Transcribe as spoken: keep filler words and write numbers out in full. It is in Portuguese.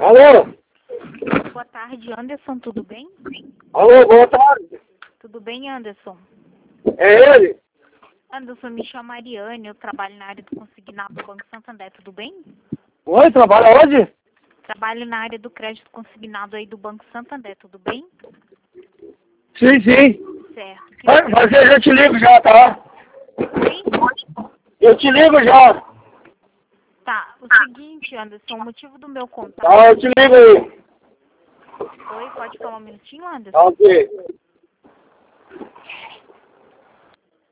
Alô? Boa tarde, Anderson, tudo bem? Alô, boa tarde. Tudo bem, Anderson? É ele? Anderson, me chamo Ariane, eu trabalho na área do consignado do Banco Santander, tudo bem? Oi, trabalha onde? Trabalho na área do crédito consignado aí do Banco Santander, tudo bem? Sim, sim. Certo. Mas, Queria mas saber... eu já te ligo já, tá? Sim? Eu te ligo já. Tá, o seguinte, Anderson, o motivo do meu contato... Tá, eu te ligo aí. Oi, pode falar um minutinho, Anderson? Tá, ok.